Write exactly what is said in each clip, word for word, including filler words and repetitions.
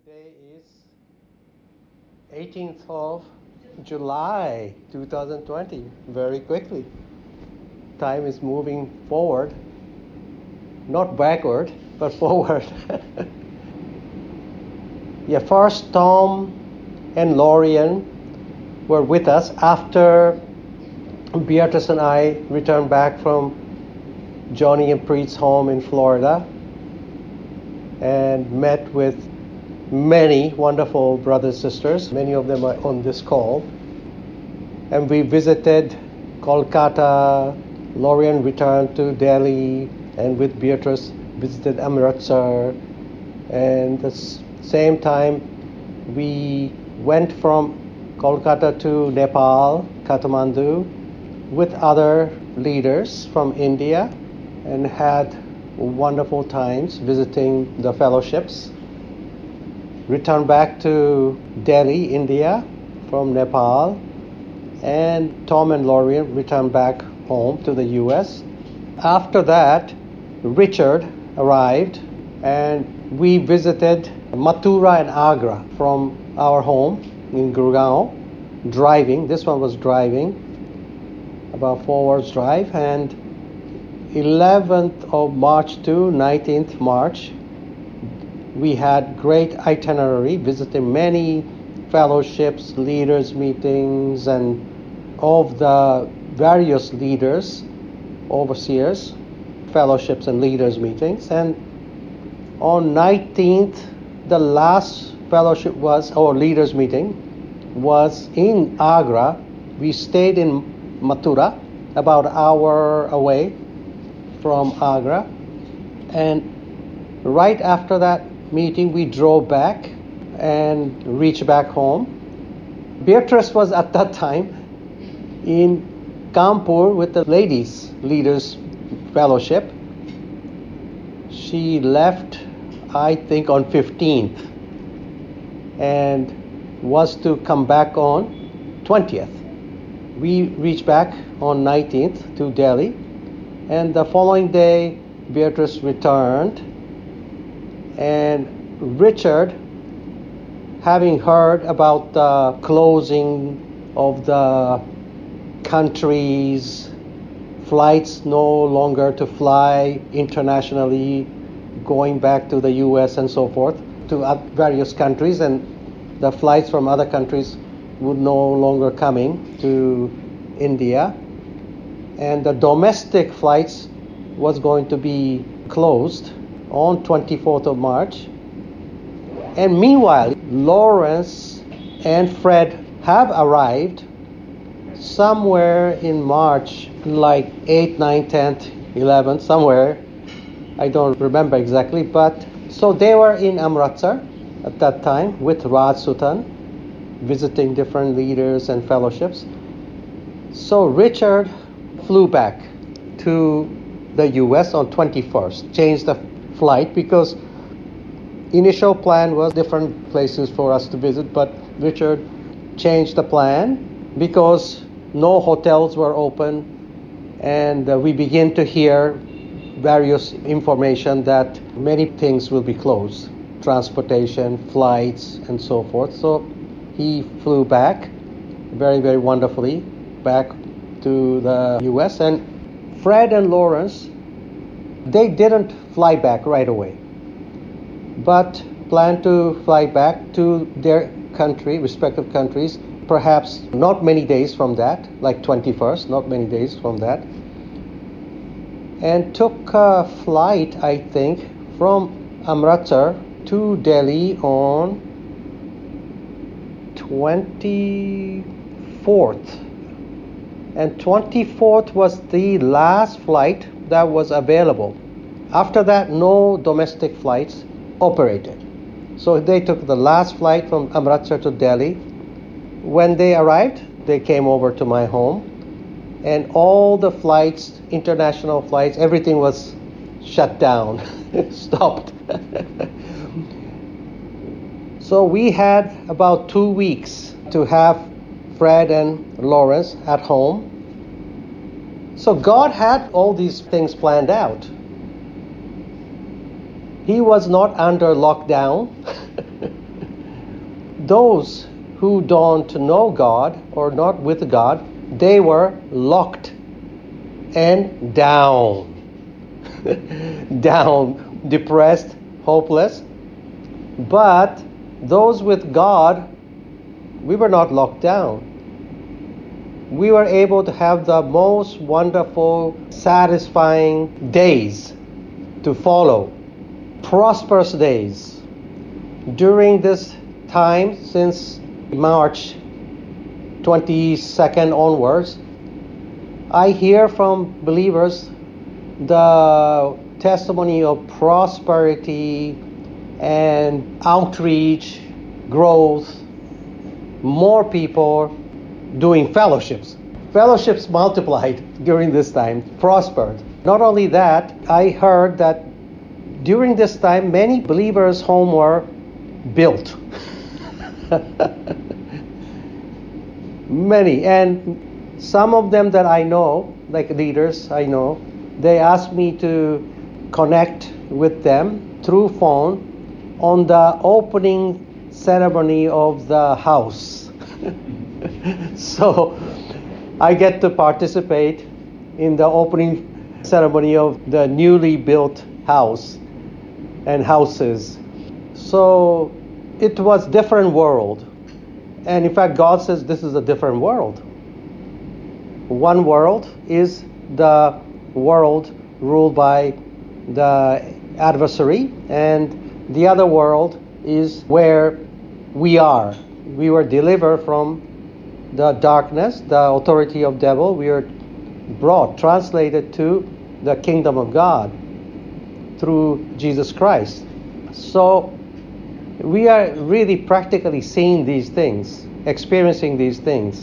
Today is eighteenth of July twenty twenty. Very quickly. Time is moving forward. Not backward, but forward. Yeah, first Tom and Lorian were with us after Beatrice and I returned back from Johnny and Preet's home in Florida and met with many wonderful brothers and sisters. Many of them are on this call. And we visited Kolkata. Lorian returned to Delhi, and with Beatrice visited Amritsar. And at the same time, we went from Kolkata to Nepal, Kathmandu, with other leaders from India and had wonderful times visiting the fellowships. Returned back to Delhi, India from Nepal, and Tom and Lorian returned back home to the U S. After that, Richard arrived and we visited Mathura and Agra from our home in Gurgaon, driving. This one was driving, about four hours drive, and eleventh of March to nineteenth March, we had great itinerary, visiting many fellowships, leaders meetings, and of the various leaders, overseers, fellowships and leaders meetings. And on nineteenth, the last fellowship was, or leaders meeting, was in Agra. We stayed in Mathura, about an hour away from Agra. And right after that meeting, we drove back and reached back home. Beatrice was at that time in Kanpur with the Ladies Leaders Fellowship. She left, I think, on fifteenth and was to come back on twentieth. We reached back on nineteenth to Delhi, and the following day Beatrice returned, and Richard, having heard about the closing of the countries, flights no longer to fly internationally, going back to the U S and so forth, to various countries, and the flights from other countries would no longer coming to India, and the domestic flights was going to be closed on twenty-fourth of March. And meanwhile, Lawrence and Fred have arrived somewhere in March, like eighth, ninth, tenth, eleventh, somewhere. I don't remember exactly, but so they were in Amritsar at that time with Raj Sutan, visiting different leaders and fellowships. So Richard flew back to the U S on twenty-first, changed the flight because initial plan was different places for us to visit, but Richard changed the plan because no hotels were open, and uh, we begin to hear various information that many things will be closed, transportation, flights, and so forth. So he flew back very, very wonderfully back to the U S, and Fred and Lawrence, they didn't fly back right away, but planned to fly back to their country, respective countries, perhaps not many days from that, like twenty-first, not many days from that, and took a flight, I think, from Amritsar to Delhi on twenty-fourth. And twenty-fourth was the last flight that was available. After that, no domestic flights operated. So they took the last flight from Amritsar to Delhi. When they arrived, they came over to my home, and all the flights, international flights, everything was shut down, stopped. So we had about two weeks to have Fred and Lawrence at home. So God had all these things planned out. He was not under lockdown. those who don't know God or not with God, they were locked and down. Down, depressed, hopeless. But those with God, we were not locked down. We were able to have the most wonderful, satisfying days to follow, prosperous days. During this time, since March twenty-second onwards, I hear from believers the testimony of prosperity and outreach, growth, more people doing fellowships. Fellowships multiplied during this time, prospered. Not only that, I heard that during this time, many believers' homes were built. Many. And some of them that I know, like leaders I know, they asked me to connect with them through phone on the opening ceremony of the house. So I get to participate in the opening ceremony of the newly built house and houses. So it was different world. And in fact, God says this is a different world. One world is the world ruled by the adversary, and the other world is where we are. We were delivered from the darkness, the authority of devil. We are brought, translated to the kingdom of God through Jesus Christ. So we are really practically seeing these things, experiencing these things.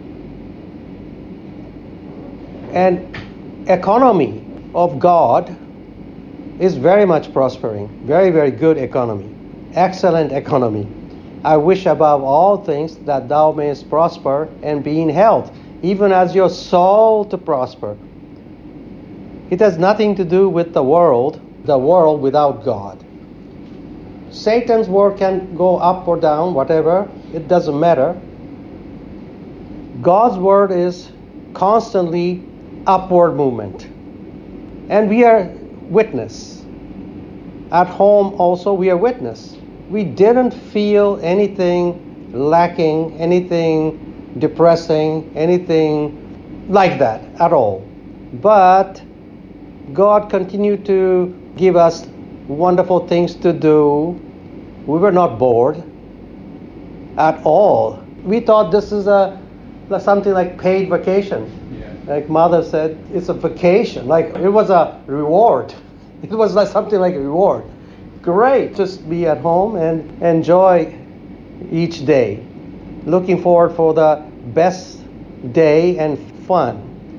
And economy of God is very much prospering. Very, very good economy. Excellent economy. I wish above all things that thou mayest prosper and be in health, even as your soul to prosper. It has nothing to do with the world, the world without God. Satan's word can go up or down, whatever. It doesn't matter. God's word is constantly upward movement. And we are witness. At home also we are witness. We didn't feel anything lacking, anything depressing, anything like that at all. But God continued to give us wonderful things to do. We were not bored at all. We thought this is a something like paid vacation. Yeah. Like Mother said, it's a vacation. Like it was a reward. It was like something like a reward. Great, just be at home and enjoy each day. Looking forward for the best day and fun.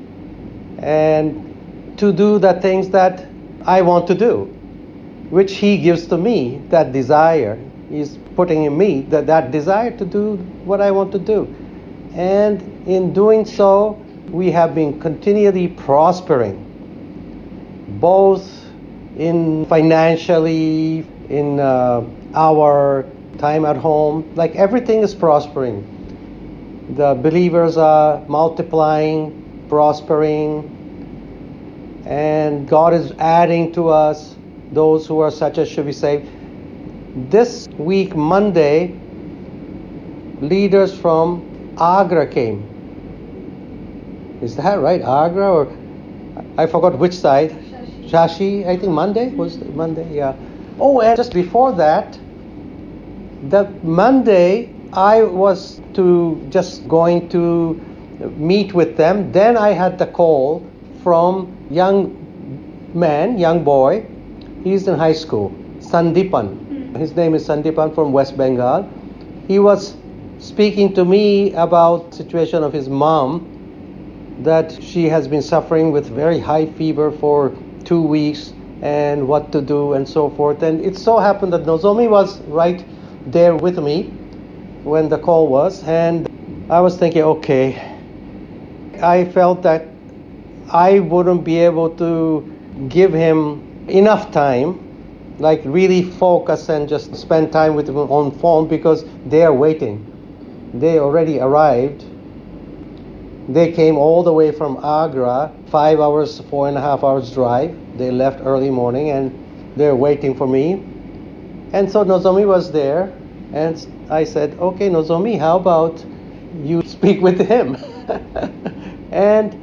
And to do the things that I want to do, which He gives to me, that desire. He's putting in me that, that desire to do what I want to do. And in doing so, we have been continually prospering, both in financially, in uh, our time at home. Like everything is prospering. The believers are multiplying, prospering, and God is adding to us those who are such as should be saved. This week, Monday, leaders from Agra came. Is that right? Agra, or I forgot which side. Shashi, Shashi I think Monday was Monday. Yeah. Oh, and just before that, the Monday I was to just going to meet with them. Then I had the call from young man, young boy. He's in high school. Sandipan. His name is Sandipan from West Bengal. He was speaking to me about situation of his mom, that she has been suffering with very high fever for two weeks and what to do and so forth. And it so happened that Nozomi was right there with me when the call was, and I was thinking, okay, I felt that I wouldn't be able to give him enough time like really focus and just spend time with them on phone because they are waiting. They already arrived. They came all the way from Agra, five hours, four and a half hours drive. They left early morning and they're waiting for me. And so Nozomi was there, and I said, okay, Nozomi, how about you speak with him? And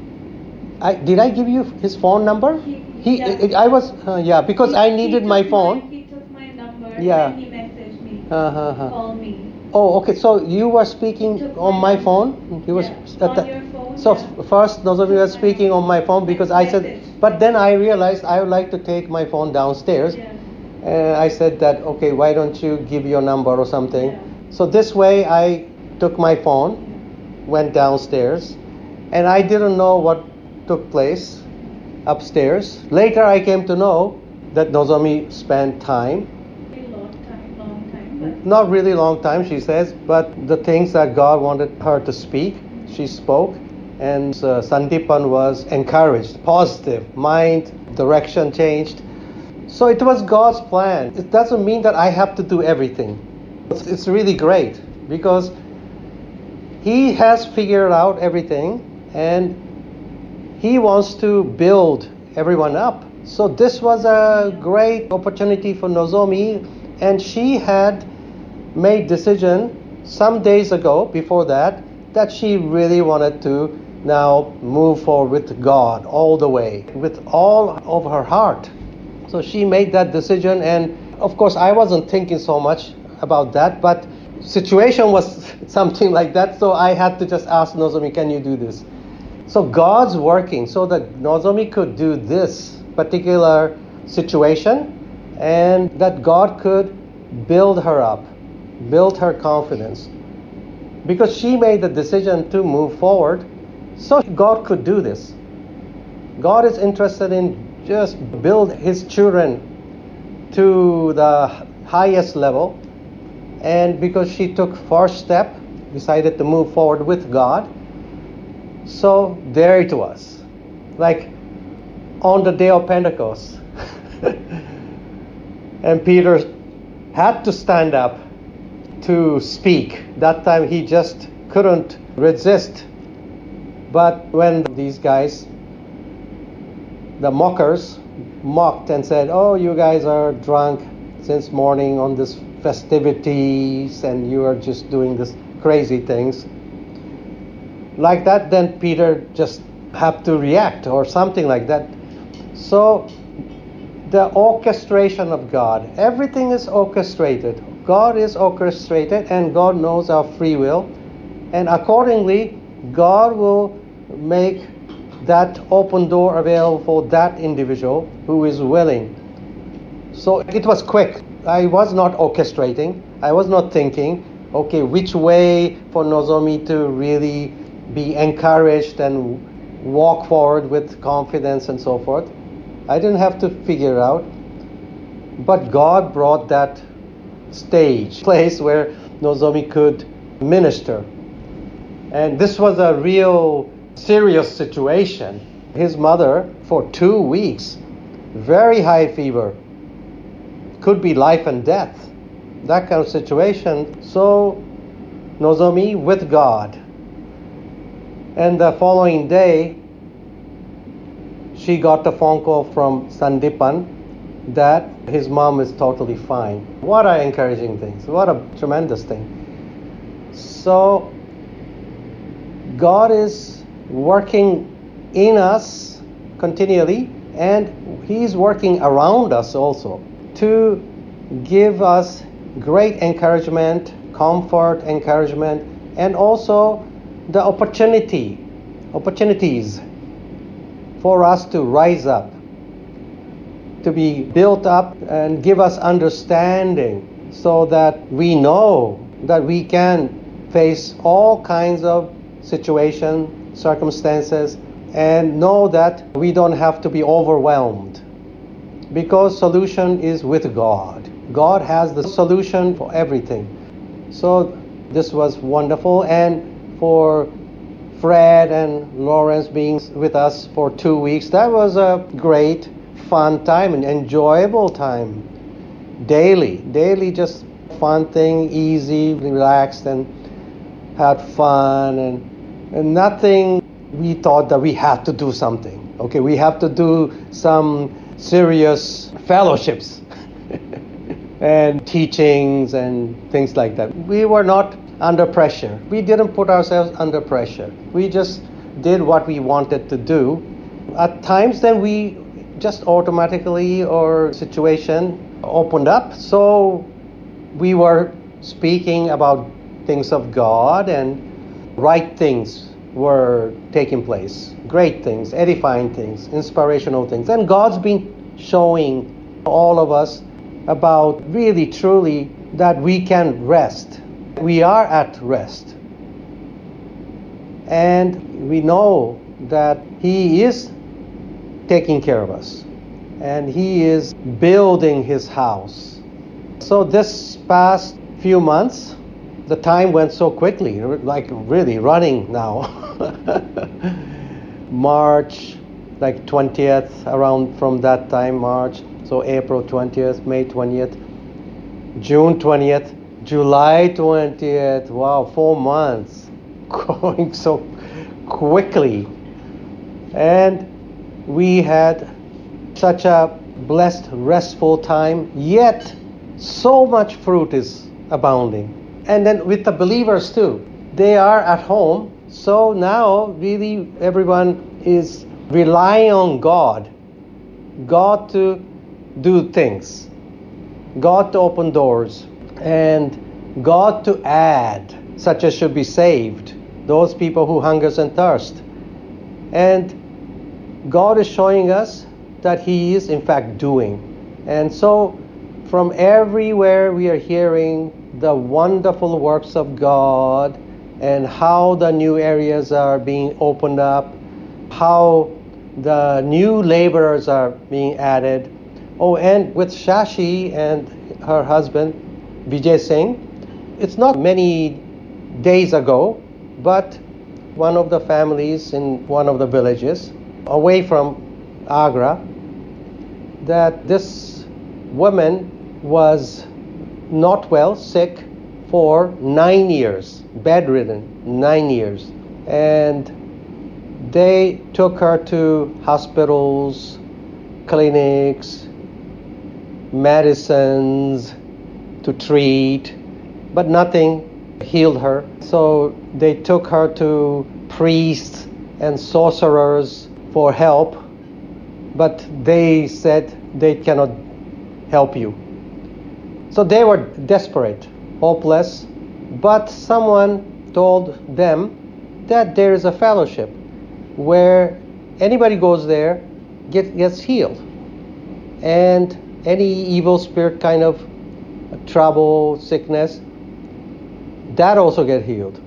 I did I give you his phone number? He, He, yeah. I was, uh, yeah, because he, I needed he my took phone. My, he took my number Yeah. and he messaged me. Uh-huh. Call me. Oh, okay. So you were speaking He took on my my number. phone. He was Yeah. at On the, your phone, so yeah. f- first Nozomi was Took my speaking on my phone because I said, Message. but then I realized I would like to take my phone downstairs. Yeah. And I said that, okay, why don't you give your number or something? Yeah. So this way I took my phone, went downstairs, and I didn't know what took place upstairs. Later I came to know that Nozomi spent time, A long time, long time, but not really long time, she says, but the things that God wanted her to speak, she spoke. And uh, Sandipan was encouraged, positive, mind, direction changed. So it was God's plan. It doesn't mean that I have to do everything. It's, it's really great because He has figured out everything and He wants to build everyone up. So this was a great opportunity for Nozomi, and she had made decision some days ago before that that she really wanted to now move forward with God all the way, with all of her heart. So she made that decision, and of course I wasn't thinking so much about that, but situation was something like that, so I had to just ask Nozomi, can you do this? So God's working so that Nozomi could do this particular situation, and that God could build her up, build her confidence. Because she made the decision to move forward, so God could do this. God is interested in just build His children to the highest level, and because she took first step, decided to move forward with God, so there it was. Like on the day of Pentecost. And Peter had to stand up to speak. That time he just couldn't resist. But when these guys, the mockers, mocked and said, oh, you guys are drunk since morning on this festivities and you are just doing this crazy things. Like that, then Peter just had to react or something like that. So the orchestration of God, everything is orchestrated. God is orchestrated and God knows our free will. And accordingly, God will make that open door available for that individual who is willing. So it was quick. I was not orchestrating. I was not thinking, okay, which way for Nozomi to really be encouraged and walk forward with confidence and so forth. I didn't have to figure it out. But God brought that stage, place where Nozomi could minister. And this was a real serious situation. His mother, for two weeks, very high fever, could be life and death, that kind of situation. So Nozomi with God. And the following day, she got a phone call from Sandipan that his mom is totally fine. What a encouraging thing. What a tremendous thing. So God is working in us continually, and He's working around us also to give us great encouragement, comfort, encouragement, and also the opportunity, opportunities for us to rise up, to be built up and give us understanding so that we know that we can face all kinds of situations, circumstances, and know that we don't have to be overwhelmed, because solution is with God. God has the solution for everything. So this was wonderful, and for Fred and Lawrence being with us for two weeks, that was a great fun time, an enjoyable time. Daily, daily just fun thing, easy, relaxed, and had fun, and, and nothing we thought that we had to do something. Okay, we have to do some serious fellowships and teachings and things like that. We were not under pressure. We didn't put ourselves under pressure. We just did what we wanted to do. At times then we just automatically or situation opened up. So we were speaking about things of God, and right things were taking place. Great things, edifying things, inspirational things. And God's been showing all of us about really, truly that we can rest. We are at rest. And we know that He is taking care of us. And He is building His house. So this past few months, the time went so quickly, like really running now. March, like twentieth, around from that time, March. So April twentieth, May twentieth, June twentieth, July twentieth. Wow, four months going so quickly. And we had such a blessed, restful time, yet so much fruit is abounding. And then with the believers too, they are at home. So now really everyone is relying on God. God to do things. God to open doors. And God to add, such as should be saved. Those people who hungers and thirst. And God is showing us that He is in fact doing. And so from everywhere we are hearing the wonderful works of God and how the new areas are being opened up, how the new laborers are being added. Oh, and with Shashi and her husband, Vijay Singh, it's not many days ago, but one of the families in one of the villages away from Agra, that this woman was not well, sick for nine years, bedridden, nine years. And they took her to hospitals, clinics, medicines to treat, but nothing healed her. So they took her to priests and sorcerers for help, but they said they cannot help you. So they were desperate, hopeless, but someone told them that there is a fellowship where anybody goes there get, gets healed. And any evil spirit kind of trouble, sickness, that also get healed.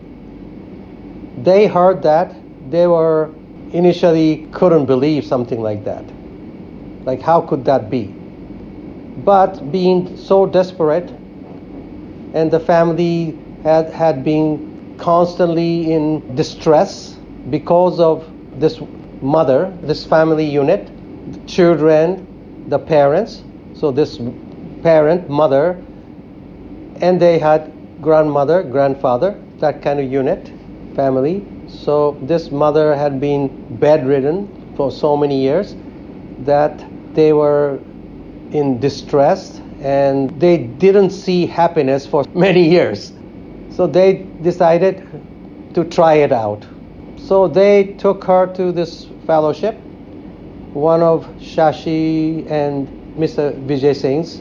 They heard that. They were initially couldn't believe something like that. Like, how could that be? But being so desperate, and the family had, had been constantly in distress because of this mother, this family unit, the children, the parents, so this parent, mother, and they had grandmother, grandfather, that kind of unit, family. So this mother had been bedridden for so many years that they were in distress and they didn't see happiness for many years. So they decided to try it out. So they took her to this fellowship, one of Shashi and Mister Vijay Singh's,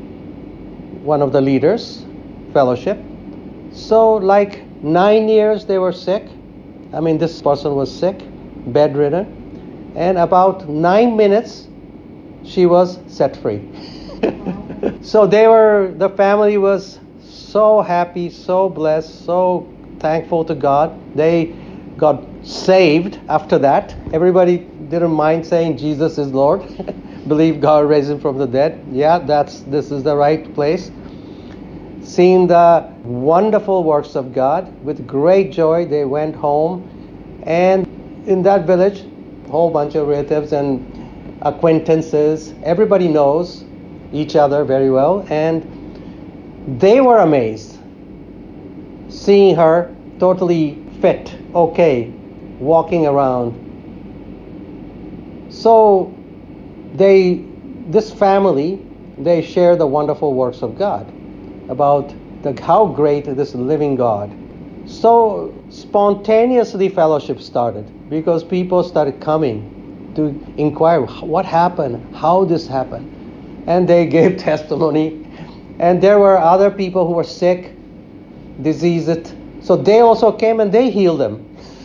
one of the leaders, fellowship. So like nine years they were sick. I mean, this person was sick, bedridden, and about nine minutes she was set free. So they were, the family was so happy, so blessed, so thankful to God. They got saved after that. Everybody didn't mind saying Jesus is Lord. Believe God raised him from the dead. Yeah, that's this is the right place. Seeing the wonderful works of God, with great joy they went home. And in that village, a whole bunch of relatives and acquaintances. Everybody knows each other very well, and they were amazed seeing her totally fit, okay, walking around. So they, this family, they share the wonderful works of God, about the, how great this living God. So spontaneously fellowship started, because people started coming to inquire what happened, how this happened. And they gave testimony. And there were other people who were sick, diseased. So they also came and they healed them.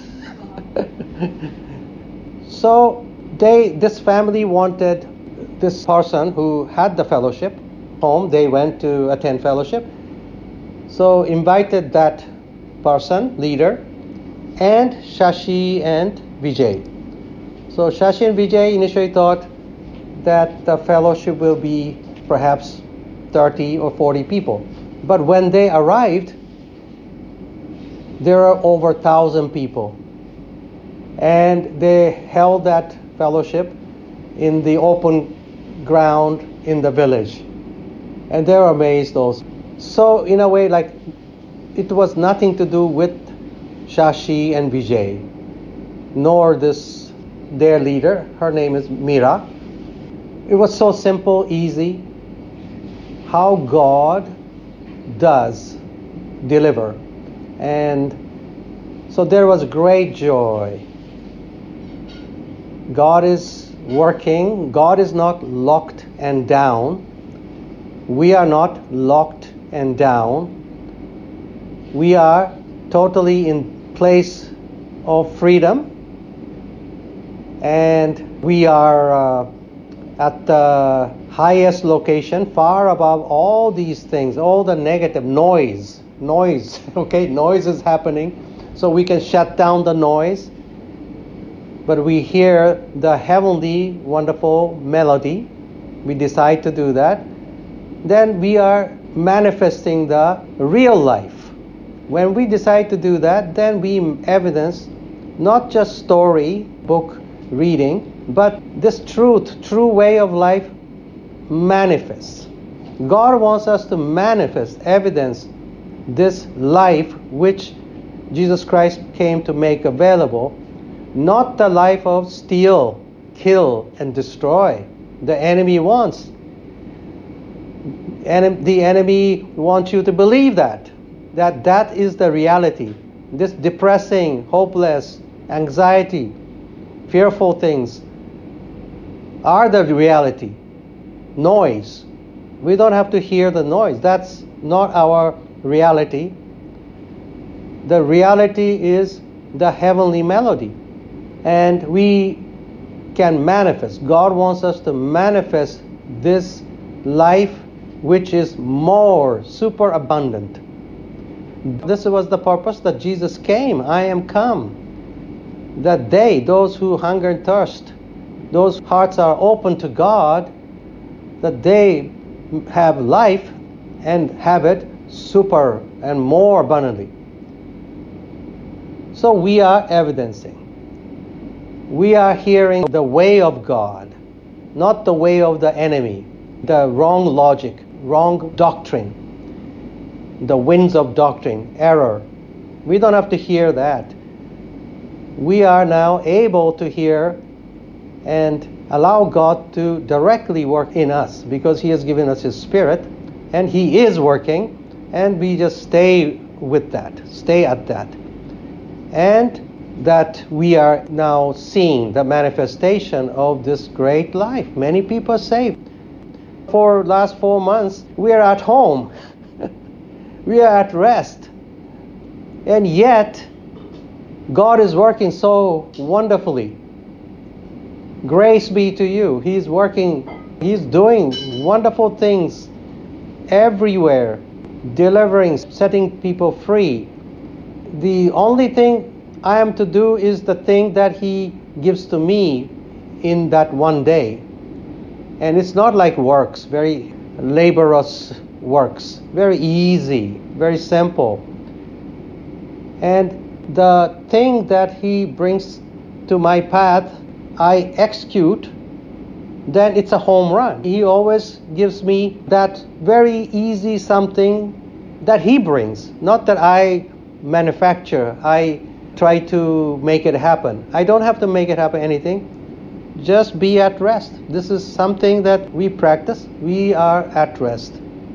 So they, this family wanted this person who had the fellowship home. They went to attend fellowship. So invited that person, leader, and Shashi and Vijay. So Shashi and Vijay initially thought that the fellowship will be perhaps thirty or forty people. But when they arrived, there are over one thousand people. And they held that fellowship in the open ground in the village. And they were amazed also. So in a way, like, it was nothing to do with Shashi and Vijay, nor this, their leader. Her name is Mira. It was so simple, easy, how God does deliver. And so there was great joy. God is working. God is not locked and down. We are not locked and down. We are totally in place of freedom. And we are uh, at the highest location, far above all these things, all the negative noise. Noise, okay? Noise is happening. So we can shut down the noise. But we hear the heavenly, wonderful melody. We decide to do that. Then we are manifesting the real life. When we decide to do that, then we evidence not just story, book reading, but this truth, true way of life manifests. God wants us to manifest, evidence this life which Jesus Christ came to make available, not the life of steal, kill, and destroy. The enemy wants. And the enemy wants you to believe that, that that is the reality. This depressing, hopeless, anxiety, fearful things are the reality. Noise. We don't have to hear the noise. That's not our reality. The reality is the heavenly melody. And we can manifest. God wants us to manifest this life which is more super abundant. This was the purpose that Jesus came. I am come. That they, those who hunger and thirst, those hearts are open to God, that they have life and have it super and more abundantly. So we are evidencing. We are hearing the way of God, not the way of the enemy, the wrong logic, wrong doctrine, the winds of doctrine, error. We don't have to hear that. We are now able to hear and allow God to directly work in us, because He has given us His Spirit and He is working, and we just stay with that, stay at that. And that we are now seeing the manifestation of this great life. Many people say, for last four months, we are at home. We are at rest. And yet, God is working so wonderfully. Grace be to you. He's working, He's doing wonderful things everywhere, delivering, setting people free. The only thing I am to do is the thing that He gives to me in that one day. And it's not like works, very laborious works, very easy, very simple. And the thing that He brings to my path, I execute then it's a home run. He always gives me that very easy something that He brings, not that I manufacture, I try to make it happen. I don't have to make it happen anything. Just be at rest. This is something that we practice. We are at rest.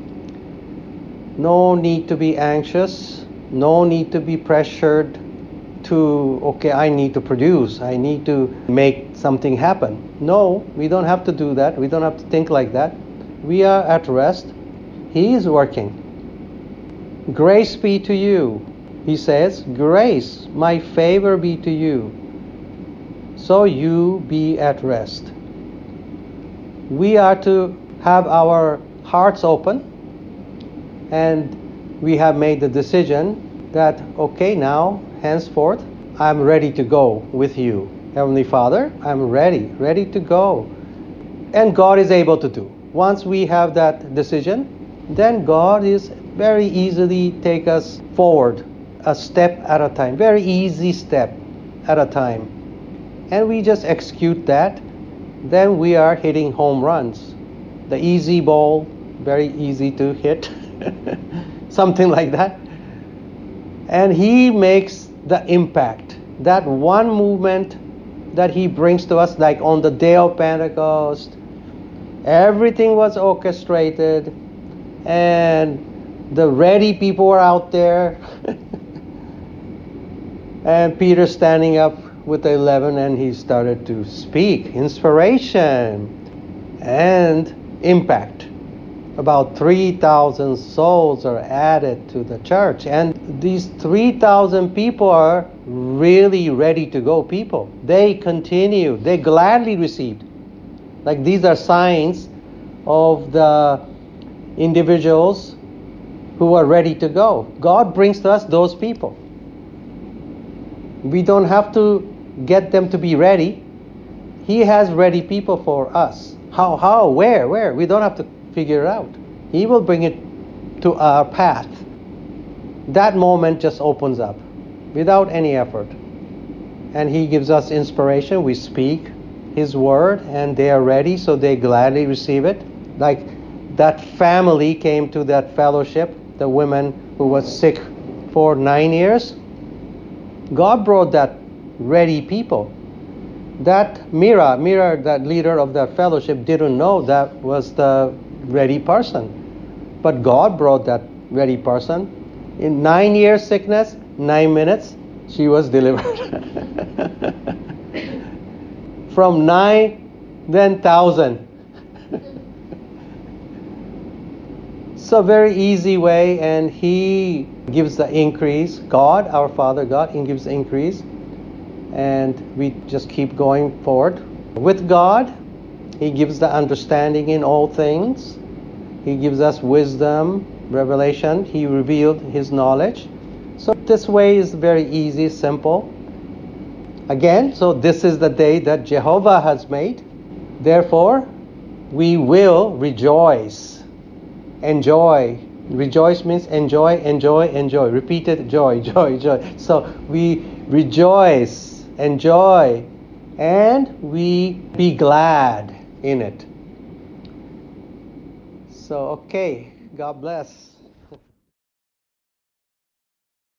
No need to be anxious. No need to be pressured to, okay, I need to produce. I need to make something happen. No, we don't have to do that. We don't have to think like that. We are at rest. He is working. Grace be to you. He says, grace, my favor be to you. So you be at rest. We are to have our hearts open, and we have made the decision that, okay, now, henceforth, I'm ready to go with you. Heavenly Father, I'm ready, ready to go. And God is able to do. Once we have that decision, then God is very easily take us forward, a step at a time, very easy step at a time. And we just execute that, then we are hitting home runs. The easy ball, very easy to hit, something like that. And He makes the impact. That one movement that He brings to us, like on the day of Pentecost, everything was orchestrated, and the ready people were out there, and Peter standing up with the eleven, and he started to speak. Inspiration and impact. About three thousand souls are added to the church. And these three thousand people are really ready to go people. They continue. They gladly received. Like these are signs of the individuals who are ready to go. God brings to us those people. We don't have to get them to be ready. He has ready people for us. How, how, where, where? We don't have to figure it out. He will bring it to our path. That moment just opens up without any effort. And He gives us inspiration. We speak His word and they are ready, so they gladly receive it. Like that family came to that fellowship, the woman who was sick for nine years. God brought that ready people. That Mira, Mira, that leader of that fellowship, didn't know that was the ready person. But God brought that ready person. In nine years sickness, nine minutes, she was delivered. From nine, then thousand. So very easy way, and He gives the increase. God, our Father God, He gives the increase. And we just keep going forward. With God, He gives the understanding in all things. He gives us wisdom, revelation. He revealed His knowledge. So this way is very easy, simple. Again, so this is the day that Jehovah has made. Therefore, we will rejoice. Enjoy. Rejoice means enjoy, enjoy, enjoy. Repeated joy, joy, joy. So we rejoice, enjoy, and we be glad in it. So, okay. God bless.